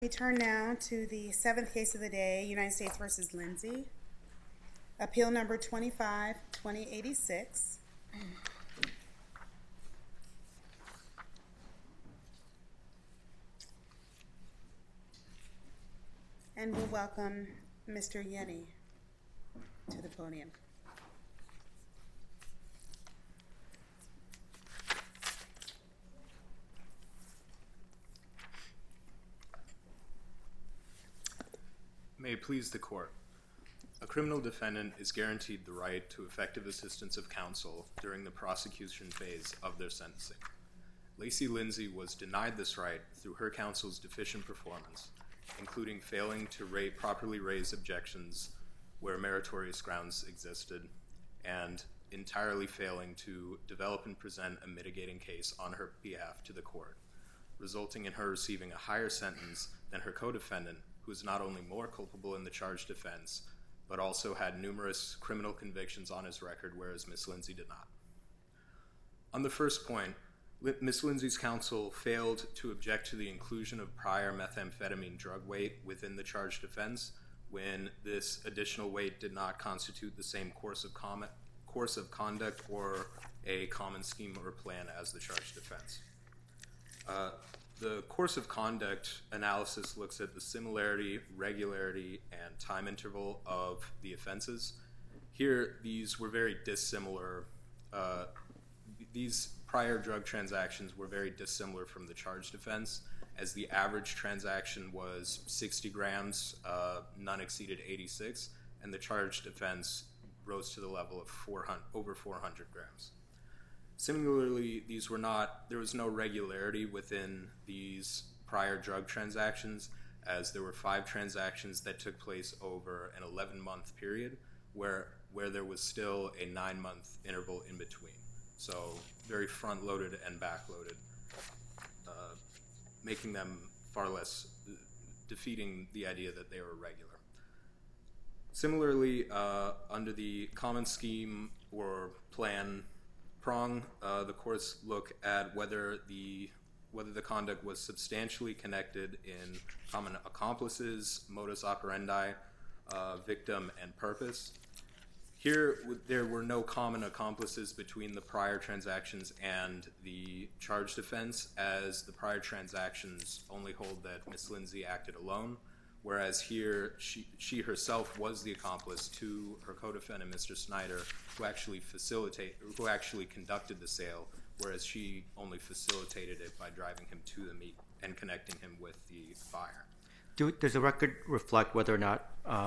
We turn now to the seventh case of the day, United States v. Lindsay. Appeal number 25-2086. And we'll welcome Mr. Yenny to the podium. May it please the court. A criminal defendant is guaranteed the right to effective assistance of counsel during the prosecution phase of their sentencing. Lacey Lindsay was denied this right through her counsel's deficient performance, including failing to properly raise objections where meritorious grounds existed, and entirely failing to develop and present a mitigating case on her behalf to the court, resulting in her receiving a higher sentence than her co-defendant, who is not only more culpable in the charged offense, but also had numerous criminal convictions on his record, whereas Ms. Lindsay did not. On the first point, Ms. Lindsay's counsel failed to object to the inclusion of prior methamphetamine drug weight within the charged offense when this additional weight did not constitute the same course of conduct or a common scheme or plan as the charged offense. The course of conduct analysis looks at the similarity, regularity, and time interval of the offenses. Here, these were very dissimilar. These prior drug transactions were very dissimilar from the charged offense, as the average transaction was 60 grams, none exceeded 86, and the charged offense rose to the level of over 400 grams. Similarly, there was no regularity within these prior drug transactions, as there were 5 transactions that took place over an 11-month period where there was still a 9-month interval in between. So very front-loaded and back-loaded, making them far less, defeating the idea that they were regular. Similarly, under the common scheme or plan prong, the courts look at whether the conduct was substantially connected in common accomplices, modus operandi, victim, and purpose. Here, there were no common accomplices between the prior transactions and the charged offense, as the prior transactions only hold that Ms. Lindsay acted alone, whereas here she herself was the accomplice to her co-defendant, Mr. Snyder, who actually conducted the sale, whereas she only facilitated it by driving him to the meet and connecting him with the buyer. Does the record reflect whether or not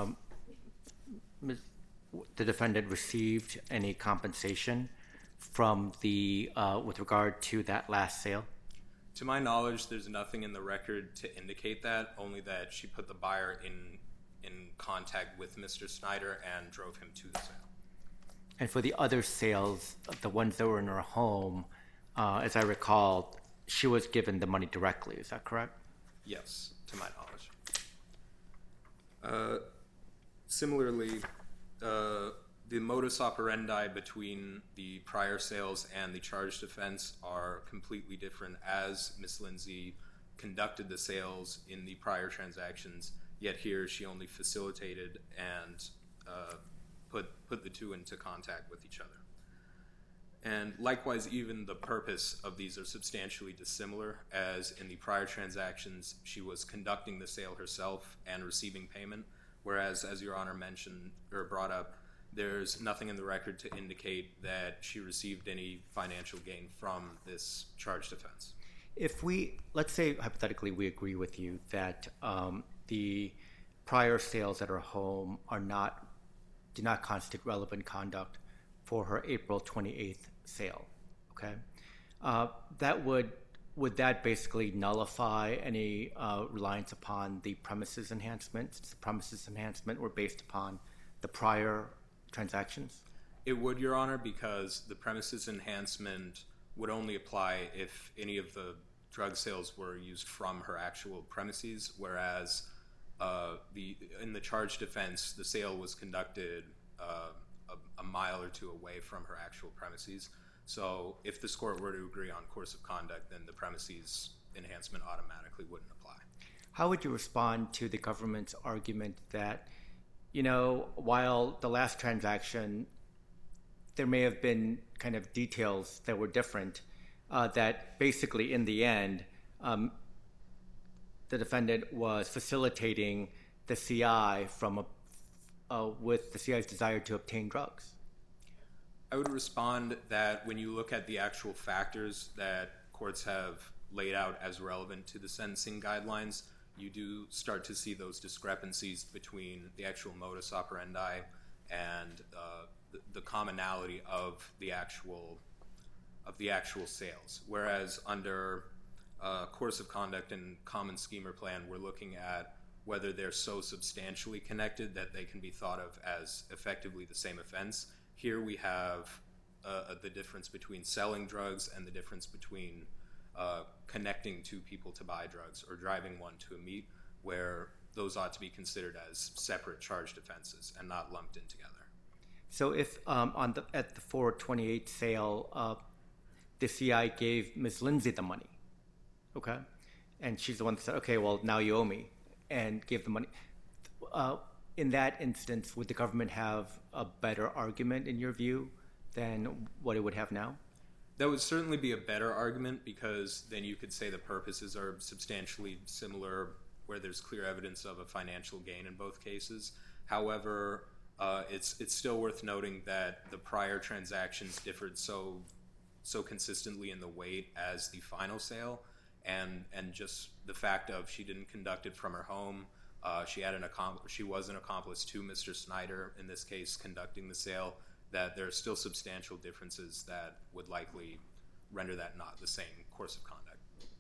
the defendant received any compensation from with regard to that last sale? To my knowledge, there's nothing in the record to indicate that, only that she put the buyer in contact with Mr. Snyder and drove him to the sale. And for the other sales, the ones that were in her home, as I recall, she was given the money directly. Is that correct? Yes, to my knowledge. Similarly, the modus operandi between the prior sales and the charged offense are completely different, as Ms. Lindsay conducted the sales in the prior transactions, yet here she only facilitated and put the two into contact with each other. And likewise, even the purpose of these are substantially dissimilar, as in the prior transactions she was conducting the sale herself and receiving payment, whereas, as Your Honor mentioned or brought up, there's nothing in the record to indicate that she received any financial gain from this charged offense. Let's say hypothetically we agree with you that the prior sales at her home do not constitute relevant conduct for her April 28th sale, okay? Would that basically nullify any reliance upon the premises enhancement, since the premises enhancement were based upon the prior transactions? It would, Your Honor, because the premises enhancement would only apply if any of the drug sales were used from her actual premises, whereas in the charged offense, the sale was conducted a mile or two away from her actual premises. So if this court were to agree on course of conduct, then the premises enhancement automatically wouldn't apply. How would you respond to the government's argument that, while the last transaction, there may have been kind of details that were different, that basically in the end, the defendant was facilitating the CI with the CI's desire to obtain drugs? I would respond that when you look at the actual factors that courts have laid out as relevant to the sentencing guidelines, you do start to see those discrepancies between the actual modus operandi and the commonality of the actual sales. Whereas under course of conduct and common scheme or plan, we're looking at whether they're so substantially connected that they can be thought of as effectively the same offense. Here we have the difference between selling drugs and the difference between connecting two people to buy drugs or driving one to a meet, where those ought to be considered as separate charged offenses and not lumped in together. So if at the 428 sale, the CI gave Ms. Lindsay the money, okay, and she's the one that said, okay, well, now you owe me, and gave the money. In that instance, would the government have a better argument, in your view, than what it would have now? That would certainly be a better argument, because then you could say the purposes are substantially similar, where there's clear evidence of a financial gain in both cases. However, it's still worth noting that the prior transactions differed so consistently in the weight as the final sale, and just the fact of she didn't conduct it from her home. She was an accomplice to Mr. Snyder, in this case, conducting the sale, that there are still substantial differences that would likely render that not the same course of conduct.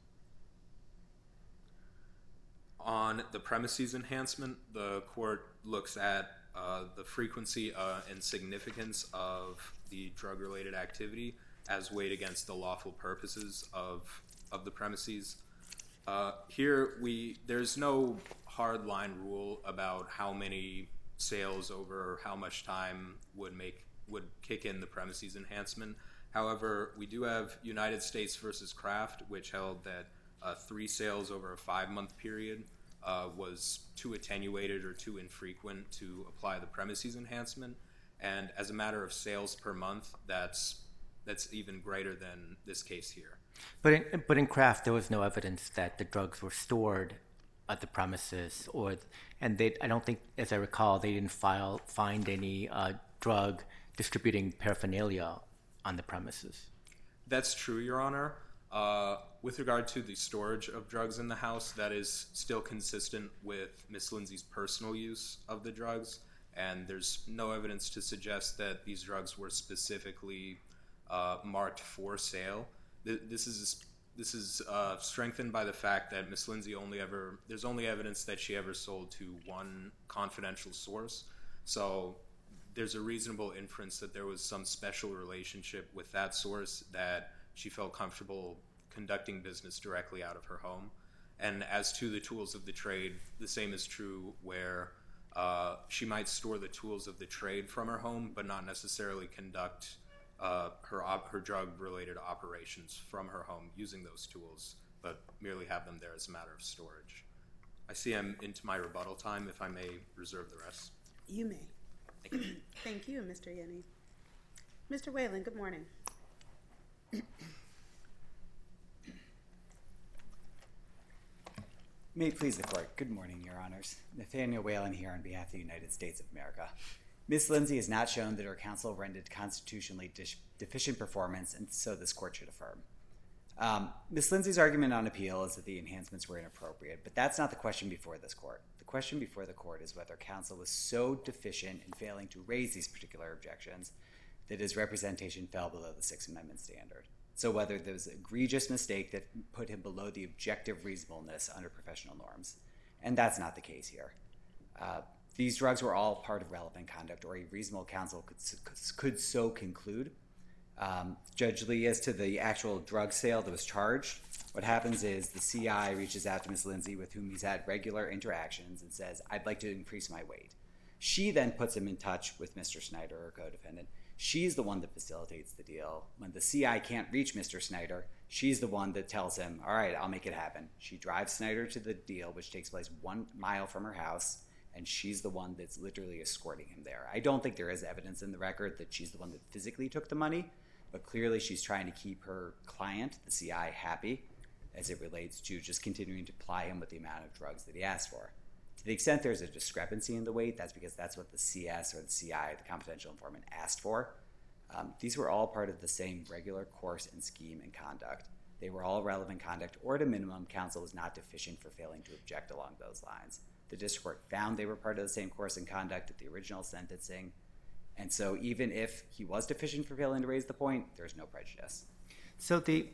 On the premises enhancement, the court looks at the frequency and significance of the drug-related activity as weighed against the lawful purposes of the premises. Here, there's no hard line rule about how many sales over how much time would kick in the premises enhancement. However, we do have United States versus Kraft, which held that 3 sales over a 5-month period was too attenuated or too infrequent to apply the premises enhancement. And as a matter of sales per month, that's even greater than this case here. But in Kraft, there was no evidence that the drugs were stored at the premises, and I don't think, as I recall, they didn't find any drug distributing paraphernalia on the premises. That's true, Your Honor. With regard to the storage of drugs in the house, that is still consistent with Ms. Lindsay's personal use of the drugs, and there's no evidence to suggest that these drugs were specifically marked for sale. This is strengthened by the fact that Ms. Lindsay there's only evidence that she ever sold to one confidential source. So there's a reasonable inference that there was some special relationship with that source, that she felt comfortable conducting business directly out of her home. And as to the tools of the trade, the same is true where she might store the tools of the trade from her home, but not necessarily conduct her drug-related operations from her home using those tools, but merely have them there as a matter of storage. I see I'm into my rebuttal time. If I may reserve the rest. You may. Thank you. Thank you, Mr. Yenny. Mr. Whalen, good morning. May it please the Court. Good morning, Your Honors. Nathaniel Whalen here on behalf of the United States of America. Ms. Lindsay has not shown that her counsel rendered constitutionally deficient performance, and so this Court should affirm. Ms. Lindsay's argument on appeal is that the enhancements were inappropriate, but that's not the question before this Court. The question before the Court is whether counsel was so deficient in failing to raise these particular objections that his representation fell below the Sixth Amendment standard. So whether there was an egregious mistake that put him below the objective reasonableness under professional norms. And that's not the case here. These drugs were all part of relevant conduct, or a reasonable counsel could so conclude. Judge Lee, as to the actual drug sale that was charged, what happens is the CI reaches out to Ms. Lindsay, with whom he's had regular interactions, and says, I'd like to increase my weight. She then puts him in touch with Mr. Snyder, her co-defendant. She's the one that facilitates the deal. When the CI can't reach Mr. Snyder, she's the one that tells him, all right, I'll make it happen. She drives Snyder to the deal, which takes place 1 mile from her house, and she's the one that's literally escorting him there. I don't think there is evidence in the record that she's the one that physically took the money, but clearly she's trying to keep her client, the CI, happy as it relates to just continuing to ply him with the amount of drugs that he asked for. To the extent there's a discrepancy in the weight, that's because that's what the CS or the CI, the confidential informant, asked for. These were all part of the same regular course and scheme and conduct. They were all relevant conduct, or at a minimum, counsel was not deficient for failing to object along those lines. The district court found they were part of the same course and conduct at the original sentencing, and so even if he was deficient for failing to raise the point, there's no prejudice. So the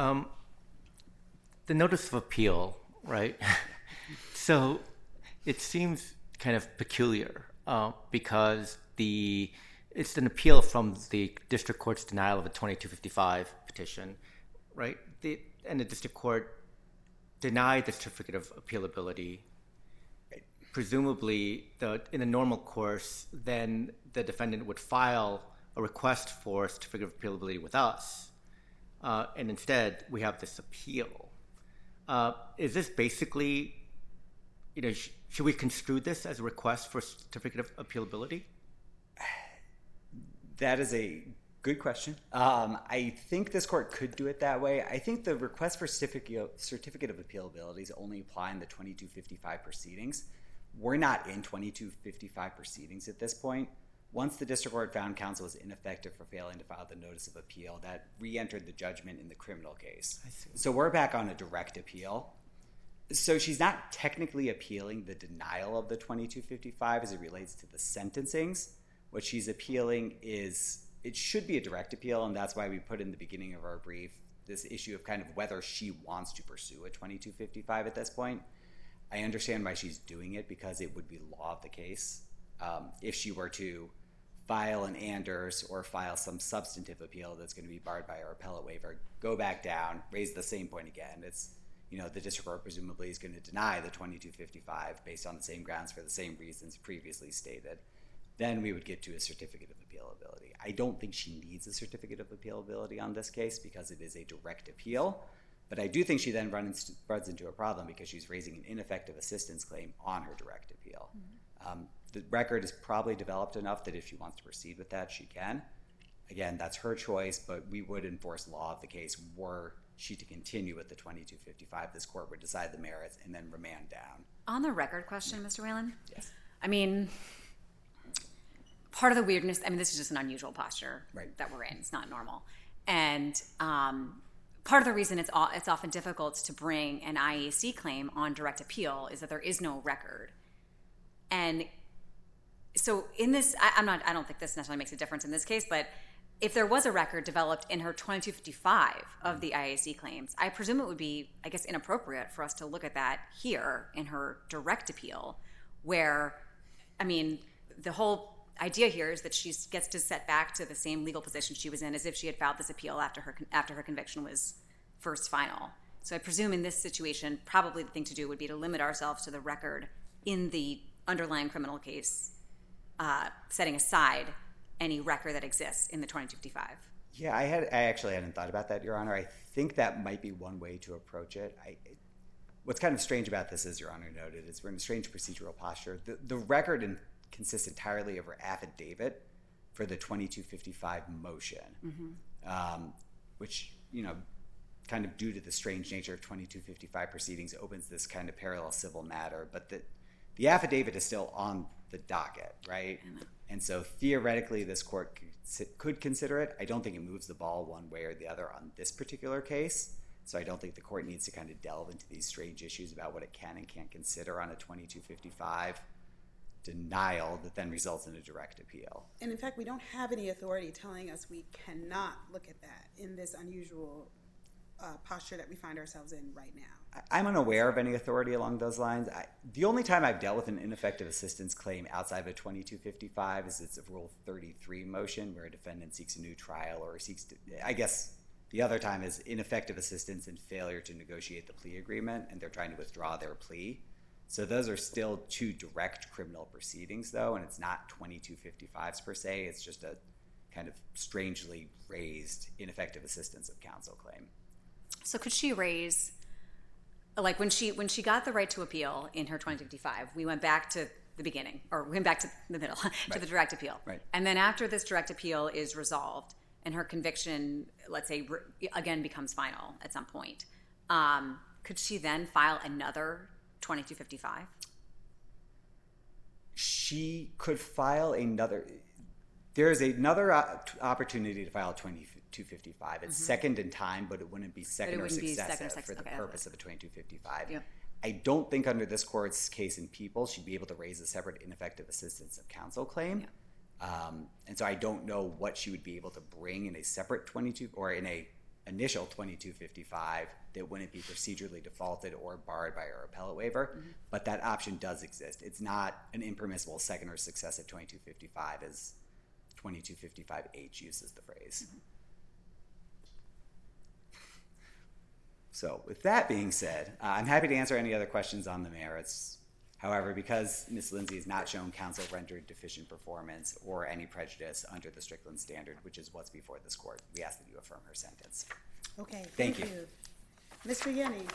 notice of appeal, right? So it seems kind of peculiar because it's an appeal from the district court's denial of a 2255 petition, right? And the district court denied the certificate of appealability. Presumably, in the normal course, then the defendant would file a request for a certificate of appealability with us, and instead we have this appeal. Is this basically, should we construe this as a request for a certificate of appealability? That is a good question. I think this court could do it that way. I think the request for certificate of appealability is only applying the 2255 proceedings. We're not in 2255 proceedings at this point. Once the district court found counsel was ineffective for failing to file the notice of appeal, that re-entered the judgment in the criminal case. I see. So we're back on a direct appeal. So she's not technically appealing the denial of the 2255 as it relates to the sentencings. What she's appealing is, it should be a direct appeal, and that's why we put in the beginning of our brief this issue of kind of whether she wants to pursue a 2255 at this point. I understand why she's doing it, because it would be law of the case. If she were to file an Anders or file some substantive appeal that's going to be barred by our appellate waiver, go back down, raise the same point again. It's, the district court presumably is going to deny the 2255 based on the same grounds for the same reasons previously stated. Then we would get to a certificate of appealability. I don't think she needs a certificate of appealability on this case because it is a direct appeal. But I do think she then runs into a problem because she's raising an ineffective assistance claim on her direct appeal. The record is probably developed enough that if she wants to proceed with that, she can. Again, that's her choice, but we would enforce law of the case were she to continue with the 2255. This court would decide the merits and then remand down. On the record question, Mr. Whalen? Yes. I mean, part of the weirdness, this is just an unusual posture Right. that we're in. It's not normal. And part of the reason it's often difficult to bring an IAC claim on direct appeal is that there is no record. And so in this, I don't think this necessarily makes a difference in this case, but if there was a record developed in her 2255 of the IAC claims, I presume it would be, inappropriate for us to look at that here in her direct appeal, where, the whole idea here is that she gets to set back to the same legal position she was in as if she had filed this appeal after her conviction was first final. So I presume in this situation, probably the thing to do would be to limit ourselves to the record in the underlying criminal case, setting aside any record that exists in the 2255. Yeah, I actually hadn't thought about that, Your Honor. I think that might be one way to approach it. What's kind of strange about this, as Your Honor noted, is we're in a strange procedural posture. The record consists entirely of her affidavit for the 2255 motion, which, kind of due to the strange nature of 2255 proceedings, opens this kind of parallel civil matter. But the affidavit is still on the docket, right? And so theoretically, this court could consider it. I don't think it moves the ball one way or the other on this particular case. So I don't think the court needs to kind of delve into these strange issues about what it can and can't consider on a 2255 denial that then results in a direct appeal. And in fact, we don't have any authority telling us we cannot look at that in this unusual posture that we find ourselves in right now. I'm unaware of any authority along those lines. The only time I've dealt with an ineffective assistance claim outside of a 2255 is it's a Rule 33 motion where a defendant seeks a new trial or seeks to, I guess the other time is ineffective assistance and failure to negotiate the plea agreement, and they're trying to withdraw their plea. So those are still two direct criminal proceedings, though, and it's not 2255s per se. It's just a kind of strangely raised ineffective assistance of counsel claim. So could she raise, like when she got the right to appeal in her 2055, we went back to the beginning, or we went back to the middle, to the direct appeal. Right. And then after this direct appeal is resolved and her conviction, let's say, again becomes final at some point, could she then file another 2255? She could file another. There is another opportunity to file 2255. It's second in time, but it wouldn't be second or successive for the purpose of a 2255. Yeah. I don't think under this court's case in People she'd be able to raise a separate ineffective assistance of counsel claim. Yeah. And so I don't know what she would be able to bring in a separate 22 or in a initial 2255 that wouldn't be procedurally defaulted or barred by her appellate waiver. But that option does exist. It's not an impermissible second or successive 2255 as 2255H uses the phrase. So with that being said, I'm happy to answer any other questions on the merits. However, because Ms. Lindsay has not shown counsel rendered deficient performance or any prejudice under the Strickland standard, which is what's before this court, we ask that you affirm her sentence. Okay, Thank thank you. you. Mr. Yenny.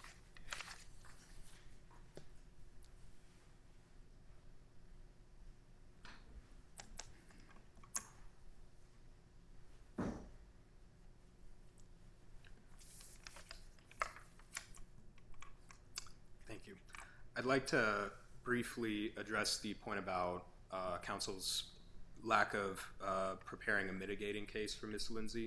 Thank you. I'd like to briefly address the point about counsel's lack of preparing a mitigating case for Ms. Lindsay.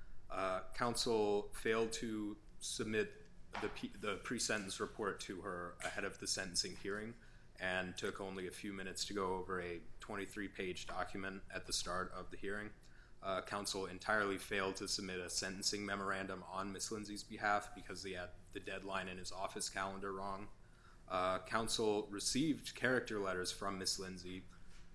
Counsel failed to submit the pre-sentence report to her ahead of the sentencing hearing and took only a few minutes to go over a 23-page document at the start of the hearing. Counsel entirely failed to submit a sentencing memorandum on Ms. Lindsay's behalf because he had the deadline in his office calendar wrong. Counsel received character letters from Ms. Lindsay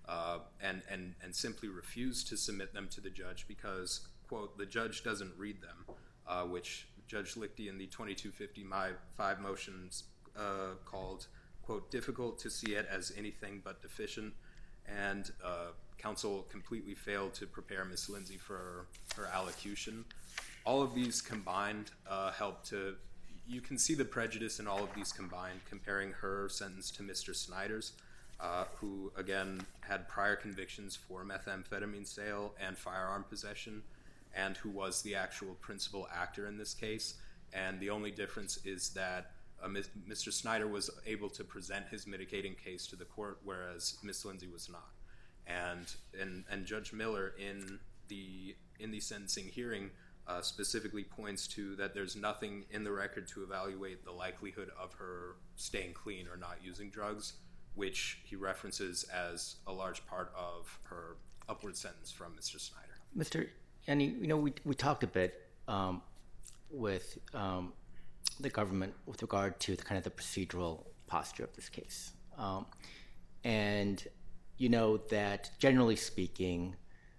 and simply refused to submit them to the judge because, quote, the judge doesn't read them, which Judge Lichty in the 2255 motions called, quote, difficult to see it as anything but deficient, and counsel completely failed to prepare Ms. Lindsay for her allocution. All of these combined help to, you can see the prejudice in all of these combined, comparing her sentence to Mr. Snyder's, who, again, had prior convictions for methamphetamine sale and firearm possession, and who was the actual principal actor in this case. And the only difference is that Mr. Snyder was able to present his mitigating case to the court, whereas Ms. Lindsay was not. And Judge Miller in the sentencing hearing specifically points to that there's nothing in the record to evaluate the likelihood of her staying clean or not using drugs, which he references as a large part of her upward sentence from Mr. Snyder. Mr. Yenny, we talked a bit with the government with regard to the procedural posture of this case. And that generally speaking,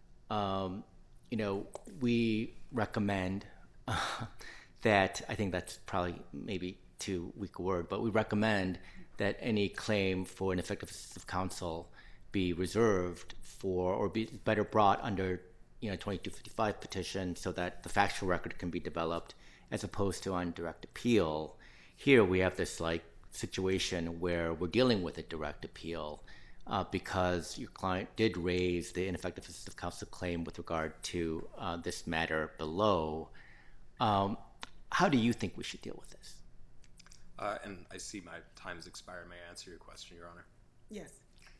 we recommend that, I think that's probably maybe too weak a word, but we recommend that any claim for ineffective assistance of counsel be reserved for, or be better brought under 2255 petition so that the factual record can be developed as opposed to on direct appeal. Here we have this situation where we're dealing with a direct appeal because your client did raise the ineffective assistance of counsel claim with regard to this matter below. How do you think we should deal with this? And I see my time has expired. May I answer your question, Your Honor? Yes.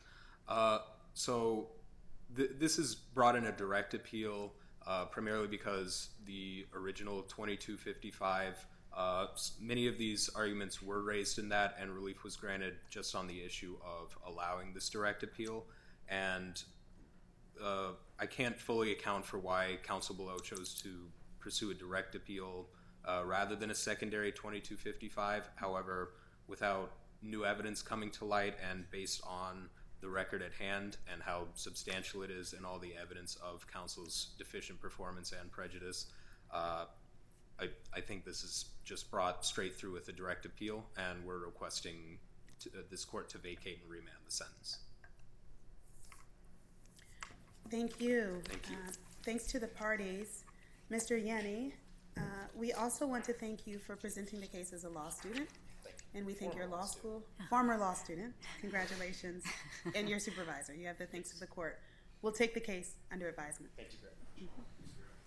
So this is brought in a direct appeal primarily because the original 2255, many of these arguments were raised in that, and relief was granted just on the issue of allowing this direct appeal. And I can't fully account for why counsel below chose to pursue a direct appeal rather than a secondary 2255. However, without new evidence coming to light and based on the record at hand and how substantial it is and all the evidence of counsel's deficient performance and prejudice, I think this is just brought straight through with a direct appeal, and we're requesting this court to vacate and remand the sentence. Thank you. Thank you. Thanks to the parties. Mr. Yanni, we also want to thank you for presenting the case as a law student. And we thank your former law student, congratulations, and your supervisor. You have the thanks of the court. We'll take the case under advisement. Thank you very much.